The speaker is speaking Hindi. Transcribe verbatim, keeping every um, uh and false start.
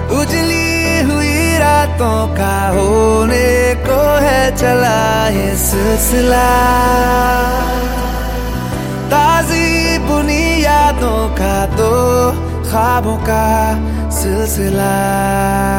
उजली हुई रातों का होने को है चला ये सिलसिला, ताज़ी बुनी यादों का तो ख्वाबों का सिलसिला।